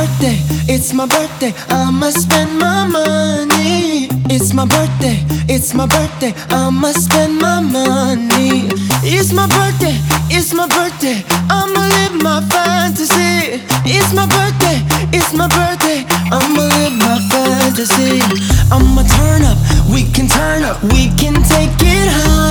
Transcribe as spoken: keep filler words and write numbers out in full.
birthday, it's my birthday, I'ma spend my money. It's my birthday, it's my birthday, I'ma spend my money. It's my birthday, it's my birthday, I'ma live my fantasy. It's my birthday, it's my birthday, I'ma live my fantasy. I'ma turn up, we can turn up, we can take it high.